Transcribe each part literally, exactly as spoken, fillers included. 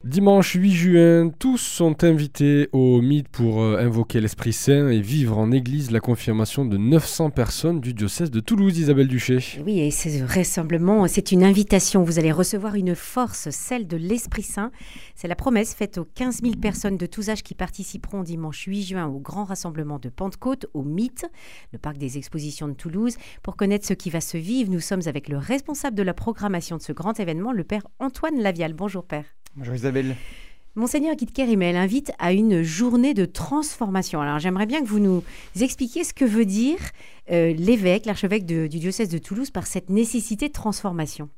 Dimanche huit juin, tous sont invités au mythe pour euh, invoquer l'Esprit Saint et vivre en église la confirmation de neuf cents personnes du diocèse de Toulouse, Isabelle Duché. Oui, et c'est vraisemblablement, c'est une invitation. Vous allez recevoir une force, celle de l'Esprit Saint. C'est la promesse faite aux quinze mille personnes de tous âges qui participeront dimanche huit juin au grand rassemblement de Pentecôte, au mythe, le parc des expositions de Toulouse. Pour connaître ce qui va se vivre, nous sommes avec le responsable de la programmation de ce grand événement, le père Antoine Lavial. Bonjour père. Bonjour Isabelle. Monseigneur Guy de Kérimel invite à une journée de transformation. Alors j'aimerais bien que vous nous expliquiez ce que veut dire euh, l'évêque, l'archevêque de, du diocèse de Toulouse par cette nécessité de transformation.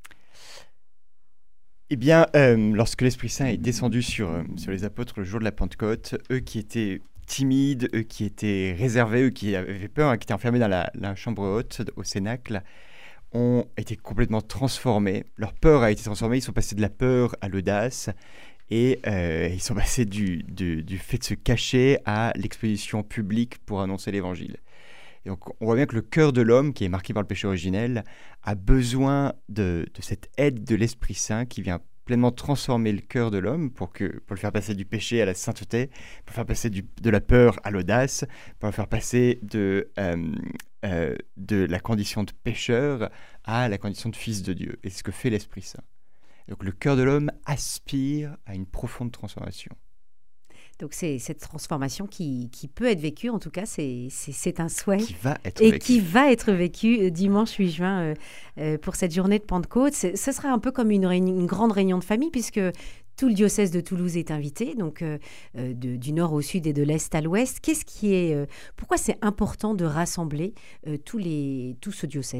Eh bien, euh, lorsque l'Esprit Saint est descendu sur, euh, sur les apôtres le jour de la Pentecôte, eux qui étaient timides, eux qui étaient réservés, eux qui avaient peur, hein, qui étaient enfermés dans la, la chambre haute, au Cénacle, ont été complètement transformés. Leur peur a été transformée, ils sont passés de la peur à l'audace et euh, ils sont passés du, du, du fait de se cacher à l'exposition publique pour annoncer l'Évangile. Et donc on voit bien que le cœur de l'homme, qui est marqué par le péché originel, a besoin de, de cette aide de l'Esprit Saint qui vient pleinement transformer le cœur de l'homme pour, que, pour le faire passer du péché à la sainteté, pour le faire passer du, de la peur à l'audace, pour le faire passer de, euh, euh, de la condition de pécheur à la condition de fils de Dieu. Et c'est ce que fait l'Esprit Saint. Donc le cœur de l'homme aspire à une profonde transformation. Donc c'est cette transformation qui, qui peut être vécue, en tout cas c'est, c'est, c'est un souhait. Qui va être et vécu. qui va être vécu dimanche huit juin euh, euh, pour cette journée de Pentecôte. C'est, ce sera un peu comme une, réunion, une grande réunion de famille puisque tout le diocèse de Toulouse est invité, donc euh, de, du nord au sud et de l'est à l'ouest. Qu'est-ce qui est, euh, pourquoi c'est important de rassembler euh, tous les, tout ce diocèse ?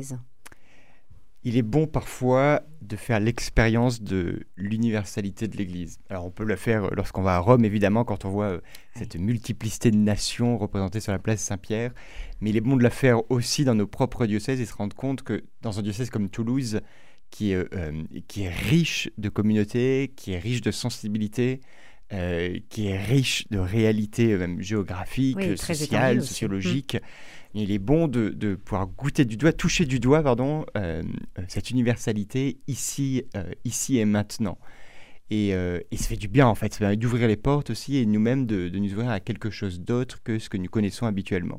Il est bon parfois de faire l'expérience de l'universalité de l'Église. Alors on peut le faire lorsqu'on va à Rome, évidemment, quand on voit cette multiplicité de nations représentées sur la place Saint-Pierre. Mais il est bon de la faire aussi dans nos propres diocèses et se rendre compte que dans un diocèse comme Toulouse, qui est, euh, qui est riche de communautés, qui est riche de sensibilité, euh, qui est riche de réalités même géographiques, oui, sociales, sociologiques, mmh. Il est bon de, de pouvoir goûter du doigt, toucher du doigt, pardon, euh, cette universalité ici, euh, ici et maintenant. Et, euh, et ça fait du bien, en fait. Ça permet d'ouvrir les portes aussi et nous-mêmes de, de nous ouvrir à quelque chose d'autre que ce que nous connaissons habituellement.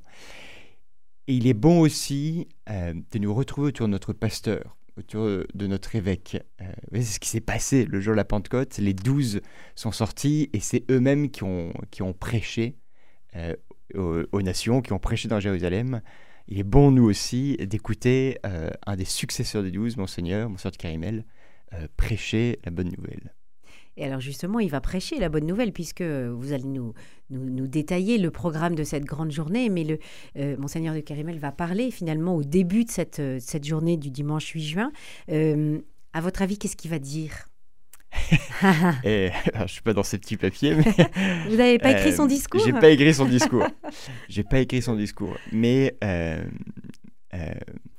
Et il est bon aussi euh, de nous retrouver autour de notre pasteur, autour de notre évêque. Euh, c'est ce qui s'est passé le jour de la Pentecôte. Les douze sont sortis et c'est eux-mêmes qui ont, qui ont prêché euh, Aux, aux nations, qui ont prêché dans Jérusalem. Il est bon, nous aussi, d'écouter euh, un des successeurs des douze, Monseigneur, Monseigneur de Kérimel, euh, prêcher la bonne nouvelle. Et alors justement, il va prêcher la bonne nouvelle, puisque vous allez nous, nous, nous détailler le programme de cette grande journée, mais le euh, Monseigneur de Kérimel va parler finalement au début de cette, cette journée du dimanche huit juin. Euh, à votre avis, qu'est-ce qu'il va dire ? Et, alors, je suis pas dans ces petits papiers, mais vous n'avez pas écrit euh, son discours ? J'ai pas écrit son discours. J'ai pas écrit son discours. Mais euh, euh,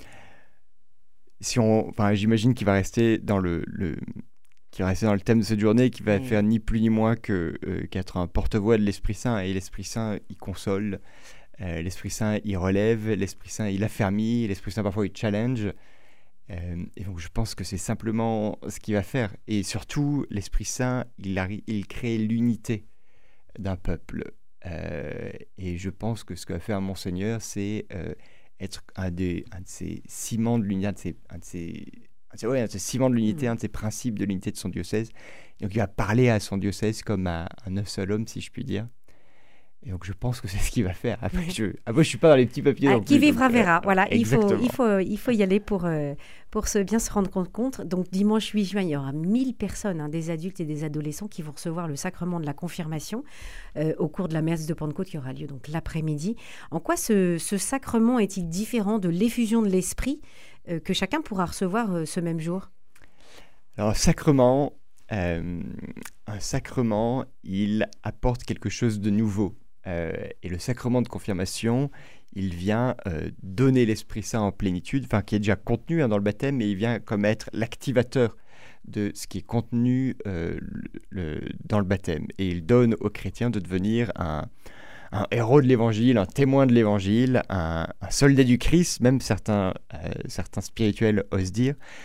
si on, enfin, j'imagine qu'il va rester dans le, le, qu'il va rester dans le thème de cette journée, qu'il va oui. faire ni plus ni moins que euh, qu'être un porte-voix de l'Esprit Saint. Et l'Esprit Saint, il console. Euh, L'Esprit Saint, il relève. L'Esprit Saint, il affermit. L'Esprit Saint, parfois, il challenge. Euh, et donc je pense que c'est simplement ce qu'il va faire. Et surtout, l'Esprit Saint, il, arri- il crée l'unité d'un peuple. Euh, et je pense que ce que va faire Monseigneur, c'est euh, être un, des, un de ces ciments de l'unité, un de ces, un de ces, un de ces, ouais, un de ces ciments de l'unité, mmh. un de ces principes de l'unité de son diocèse. Et donc il va parler à son diocèse comme à un, un seul homme, si je puis dire. Et donc, je pense que c'est ce qu'il va faire. Après, je ne suis pas dans les petits papiers. Ah, non qui plus, vivra donc, verra. Euh, voilà, il faut, exactement. il, faut, il faut y aller pour, euh, pour se, bien se rendre compte. Donc, dimanche huit juin, il y aura mille personnes, hein, des adultes et des adolescents, qui vont recevoir le sacrement de la confirmation euh, au cours de la messe de Pentecôte qui aura lieu donc l'après-midi. En quoi ce, ce sacrement est-il différent de l'effusion de l'Esprit euh, que chacun pourra recevoir euh, ce même jour ? Alors, un sacrement, euh, un sacrement, il apporte quelque chose de nouveau. Euh, et le sacrement de confirmation, il vient euh, donner l'Esprit Saint en plénitude, enfin qui est déjà contenu hein, dans le baptême, mais il vient comme être l'activateur de ce qui est contenu euh, le, le, dans le baptême. Et il donne aux chrétiens de devenir un, un héros de l'Évangile, un témoin de l'Évangile, un, un soldat du Christ, même certains, euh, certains spirituels osent dire,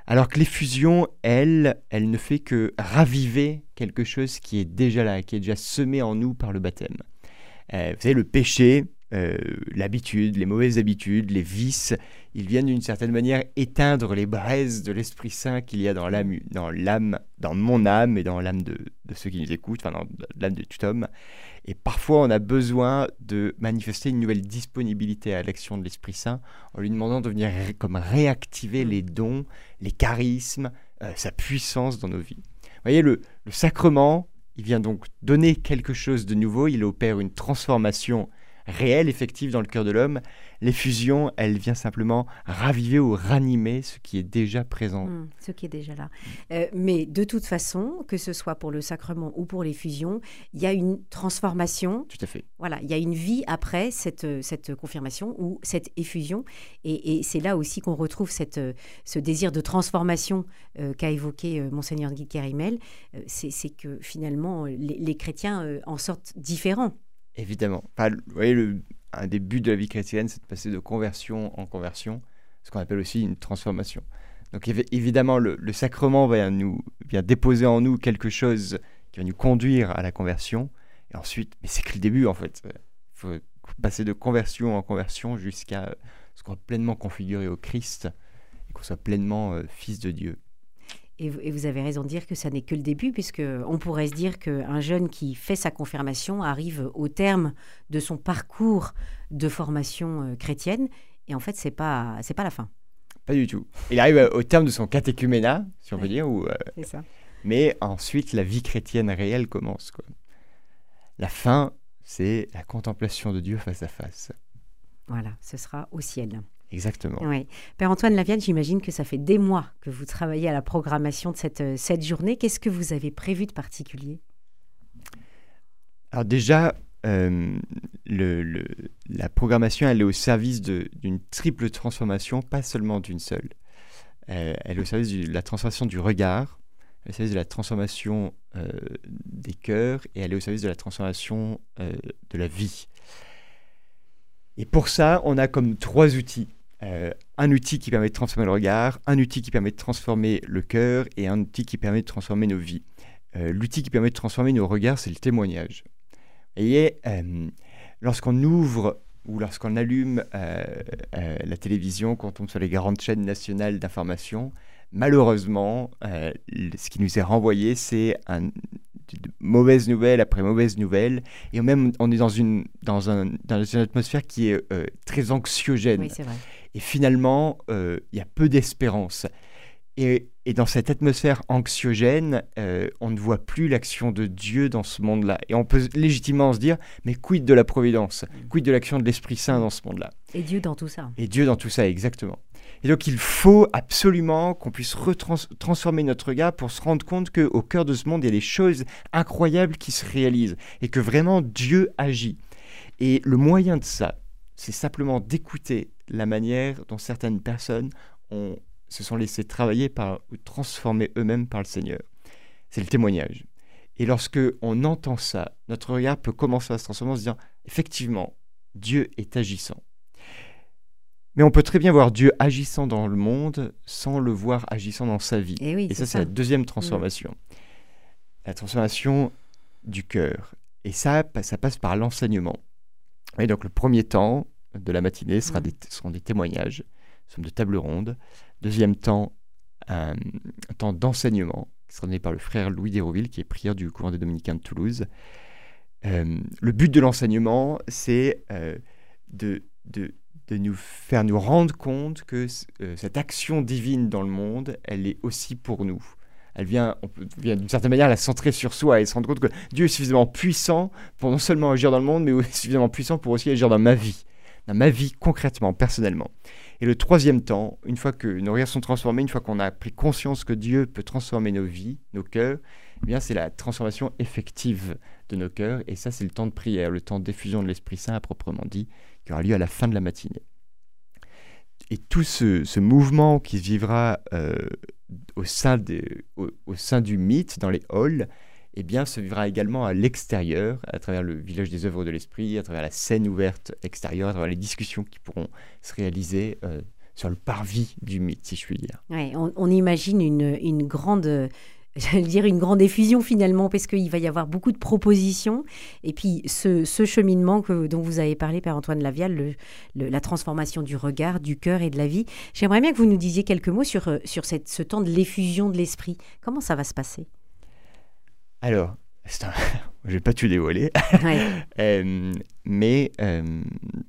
Alors que l'effusion, elle, elle ne fait que raviver quelque chose qui est déjà là, qui est déjà semé en nous par le baptême. Euh, vous savez, le péché, euh, l'habitude, les mauvaises habitudes, les vices, ils viennent d'une certaine manière éteindre les braises de l'Esprit Saint qu'il y a dans l'âme, dans l'âme, dans mon âme et dans l'âme de, de ceux qui nous écoutent, enfin dans l'âme de tout homme. Et parfois, on a besoin de manifester une nouvelle disponibilité à l'action de l'Esprit Saint en lui demandant de venir ré- comme réactiver les dons, les charismes, euh, sa puissance dans nos vies. Vous voyez, le, le sacrement, il vient donc donner quelque chose de nouveau, il opère une transformation réelle, effective dans le cœur de l'homme. L'effusion, elle vient simplement raviver ou ranimer ce qui est déjà présent. Mmh, ce qui est déjà là. Euh, mais de toute façon, que ce soit pour le sacrement ou pour l'effusion, il y a une transformation. Tout à fait. Voilà, il y a une vie après cette, cette confirmation ou cette effusion. Et, et c'est là aussi qu'on retrouve cette, ce désir de transformation euh, qu'a évoqué euh, Monseigneur Guy Kérimel. Euh, c'est, c'est que finalement, les, les chrétiens euh, en sortent différents. Évidemment. Enfin, vous voyez, le, un des buts de la vie chrétienne, c'est de passer de conversion en conversion, ce qu'on appelle aussi une transformation. Donc évi- évidemment, le, le sacrement va nous vient déposer en nous quelque chose qui va nous conduire à la conversion. Et ensuite, mais c'est que le début en fait. Il faut passer de conversion en conversion jusqu'à ce qu'on soit pleinement configuré au Christ et qu'on soit pleinement euh, fils de Dieu. Et vous, et vous avez raison de dire que ça n'est que le début, puisqu'on pourrait se dire qu'un jeune qui fait sa confirmation arrive au terme de son parcours de formation euh, chrétienne, et en fait, ce n'est pas, c'est pas la fin. Pas du tout. Il arrive euh, au terme de son catéchuménat, si on Ouais. peut dire, où, euh, C'est ça. mais ensuite la vie chrétienne réelle commence, quoi. La fin, c'est la contemplation de Dieu face à face. Voilà, ce sera au ciel. Exactement. Oui. Père Antoine Laviane, j'imagine que ça fait des mois que vous travaillez à la programmation de cette, euh, cette journée. Qu'est-ce que vous avez prévu de particulier ? Alors déjà, euh, le, le- la programmation, elle est au service de- d'une triple transformation, pas seulement d'une seule. Euh, elle est au service de la transformation du regard, elle est au service de la transformation euh, des cœurs, et elle est au service de la transformation euh, de la vie. Et pour ça, on a comme trois outils. Euh, un outil qui permet de transformer le regard, un outil qui permet de transformer le cœur, et un outil qui permet de transformer nos vies. Euh, l'outil qui permet de transformer nos regards, c'est le témoignage. Vous voyez, euh, lorsqu'on ouvre ou lorsqu'on allume euh, euh, la télévision, quand on tombe sur les grandes chaînes nationales d'information, malheureusement, euh, le- ce qui nous est renvoyé, c'est un, de mauvaise nouvelle après mauvaise nouvelle, et même on est dans une, dans un, dans une atmosphère qui est euh, très anxiogène. Oui, c'est vrai. Et finalement, euh, il y a peu d'espérance. Et, et dans cette atmosphère anxiogène, euh, on ne voit plus l'action de Dieu dans ce monde-là. Et on peut légitimement se dire, mais quid de la providence ? Quid de l'action de l'Esprit Saint dans ce monde-là ? Et Dieu dans tout ça. Et Dieu dans tout ça, exactement. Et donc il faut absolument qu'on puisse retransformer notre regard pour se rendre compte qu'au cœur de ce monde, il y a des choses incroyables qui se réalisent et que vraiment Dieu agit. Et le moyen de ça, c'est simplement d'écouter la manière dont certaines personnes ont, se sont laissées travailler par, ou transformer eux-mêmes par le Seigneur. C'est le témoignage. Et lorsque on entend ça, notre regard peut commencer à se transformer en se disant, effectivement, Dieu est agissant. Mais on peut très bien voir Dieu agissant dans le monde sans le voir agissant dans sa vie. Et oui, Et ça, c'est c'est ça. la deuxième transformation. La transformation du cœur. Et ça, ça passe par l'enseignement. Et donc, le premier temps de la matinée sera Mm. des, seront des témoignages, somme de table ronde. Deuxième temps, un, un temps d'enseignement, qui sera donné par le frère Louis d'Hérouville, qui est prieur du couvent des Dominicains de Toulouse. Euh, le but de l'enseignement, c'est euh, de, de, de nous faire nous rendre compte que euh, cette action divine dans le monde, elle est aussi pour nous. Elle vient, on peut, vient d'une certaine manière la centrer sur soi et se rendre compte que Dieu est suffisamment puissant pour non seulement agir dans le monde, mais aussi suffisamment puissant pour aussi agir dans ma vie, dans ma vie concrètement, personnellement. Et le troisième temps, une fois que nos regards sont transformés, une fois qu'on a pris conscience que Dieu peut transformer nos vies, nos cœurs, eh bien c'est la transformation effective de nos cœurs. Et ça, c'est le temps de prière, le temps d'effusion de l'Esprit Saint à proprement dit, qui aura lieu à la fin de la matinée. Et tout ce, ce mouvement qui se vivra euh, au, sein des, au, au sein du mythe, dans les halls, eh bien, se vivra également à l'extérieur, à travers le village des œuvres de l'esprit, à travers la scène ouverte extérieure, à travers les discussions qui pourront se réaliser euh, sur le parvis du mythe, si je puis dire. Ouais, on, on imagine une, une grande... euh, J'allais dire une grande effusion finalement, parce qu'il va y avoir beaucoup de propositions. Et puis ce, ce cheminement que, dont vous avez parlé, Père Antoine Lavial, le, le- la transformation du regard, du cœur et de la vie. J'aimerais bien que vous nous disiez quelques mots sur, euh, sur cette, ce temps de l'effusion de l'esprit. Comment ça va se passer? Alors, c'est un- je vais pas tout dévoiler, Ouais. Euh, mais euh,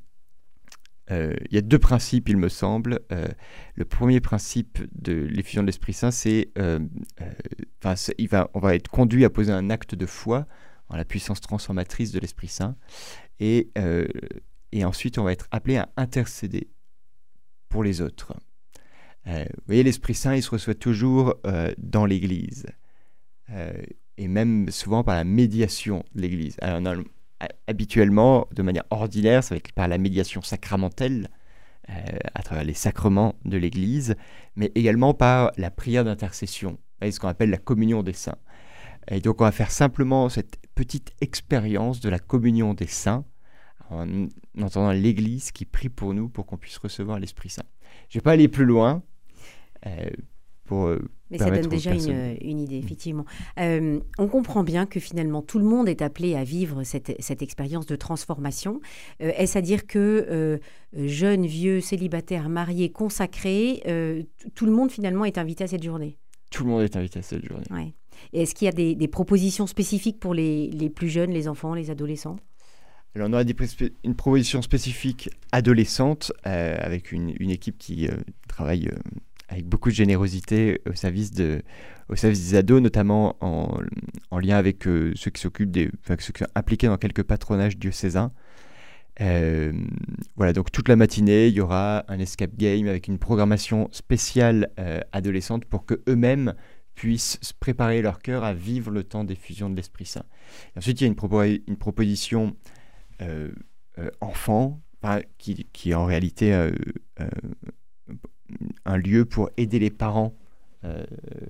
euh, il y a deux principes, il me semble. Euh, le premier principe de l'effusion de l'Esprit Saint, c'est, euh, euh, enfin, c'est- il va, on va être conduit à poser un acte de foi en la puissance transformatrice de l'Esprit Saint, et, euh, et ensuite on va être appelé à intercéder pour les autres. Euh, vous voyez, l'Esprit Saint, il se reçoit toujours euh, dans l'Église, euh, et même souvent par la médiation de l'Église. Alors, dans le- ha- habituellement, de manière ordinaire, ça va être par la médiation sacramentelle, euh, à travers les sacrements de l'Église, mais également par la prière d'intercession, vous voyez, ce qu'on appelle la communion des saints. Et donc, on va faire simplement cette petite expérience de la communion des saints, en entendant l'Église qui prie pour nous pour qu'on puisse recevoir l'Esprit Saint. Je ne vais pas aller plus loin, euh, pour euh, Mais ça permettre donne aux déjà personnes- une, une idée, effectivement. Euh, on comprend bien que finalement tout le monde est appelé à vivre cette, cette expérience de transformation. Euh, est-ce à dire que euh, jeunes, vieux, célibataires, mariés, consacrés, euh, t- tout le monde finalement est invité à cette journée? Tout le monde est invité à cette journée. Ouais. Et est-ce qu'il y a des, des propositions spécifiques pour les, les plus jeunes, les enfants, les adolescents? Alors, on aura des pré- une proposition spécifique adolescente, euh, avec une, une équipe qui euh, travaille euh, avec beaucoup de générosité au service, de, au service des ados, notamment en, en lien avec euh, ceux qui s'occupent des, enfin, ceux qui sont impliqués dans quelques patronages diocésains. Euh, voilà, donc toute la matinée, il y aura un escape game avec une programmation spéciale euh, adolescente pour que eux-mêmes puissent se préparer leur cœur à vivre le temps d'effusion de l'Esprit Saint. Et ensuite, il y a une, propo- une proposition euh, euh, enfant, enfin, qui, qui est en réalité euh, euh, un lieu pour aider les parents, euh,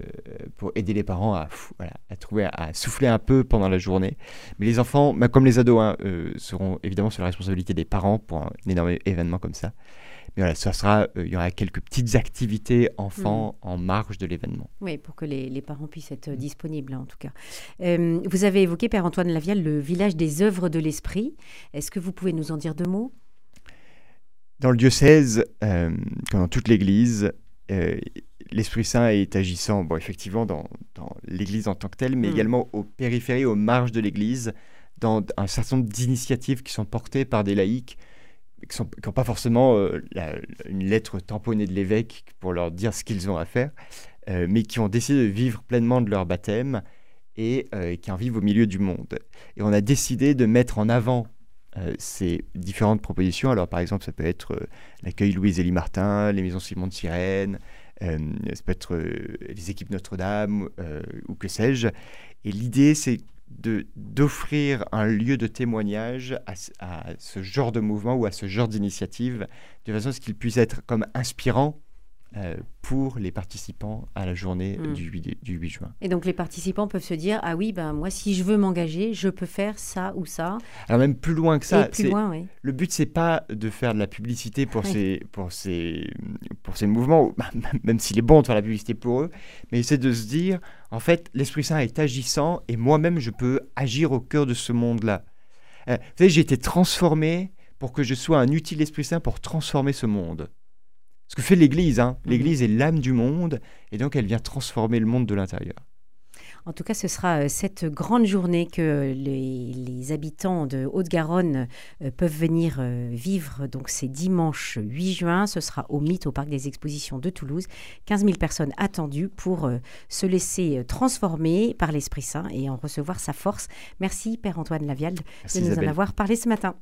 pour aider les parents à, pff, voilà, à trouver, à souffler un peu pendant la journée. Mais les enfants, bah, comme les ados, hein, euh, seront évidemment sur la responsabilité des parents pour un énorme événement comme ça. Mais voilà, ça sera, euh, il y aura quelques petites activités enfants en marge de l'événement. Oui, pour que les, les parents puissent être disponibles, hein, en tout cas. Euh, vous avez évoqué, Père Antoine Lavial, le village des œuvres de l'Esprit. Est-ce que vous pouvez nous en dire deux mots? Dans le diocèse, euh, comme dans toute l'Église, euh, l'Esprit Saint est agissant, bon, effectivement, dans, dans l'Église en tant que telle, mais Mm. également aux périphéries, aux marges de l'Église, dans un certain nombre d'initiatives qui sont portées par des laïcs, qui n'ont pas forcément euh, la- une lettre tamponnée de l'évêque pour leur dire ce qu'ils ont à faire, euh, mais qui ont décidé de vivre pleinement de leur baptême et euh, qui en vivent au milieu du monde. Et on a décidé de mettre en avant euh, ces différentes propositions. Alors, par exemple, ça peut être euh, l'accueil Louise-Élie Martin, les maisons Simon de Sirène, euh, ça peut être euh, les équipes Notre-Dame, euh, ou que sais-je. Et l'idée, c'est de, d'offrir un lieu de témoignage à, ce- à ce genre de mouvement ou à ce genre d'initiative, de façon à ce qu'il puisse être comme inspirant euh, pour les participants à la journée Mm. du, huit, du huit juin. Et donc les participants peuvent se dire, ah oui, ben moi si je veux m'engager, je peux faire ça ou ça. Alors même plus loin que ça, Et plus c'est- loin, oui. le but, c'est pas de faire de la publicité pour, Oui. ces, pour, ces, pour ces mouvements, même s'il est bon de faire la publicité pour eux, mais c'est de se dire, en fait, l'Esprit Saint est agissant et moi-même, je peux agir au cœur de ce monde-là. Euh, vous savez, j'ai été transformé pour que je sois un utile Esprit Saint pour transformer ce monde. Ce que fait l'Église, hein. Mhm. L'Église est l'âme du monde et donc elle vient transformer le monde de l'intérieur. En tout cas, ce sera euh, cette grande journée que les, les habitants de Haute-Garonne euh, peuvent venir euh, vivre. Donc, c'est dimanche huit juin. Ce sera au Mythe, au Parc des Expositions de Toulouse. quinze mille personnes attendues pour euh, se laisser euh, transformer par l'Esprit Saint et en recevoir sa force. Merci, Père Antoine Lavial, Merci de nous Isabelle. en avoir parlé ce matin.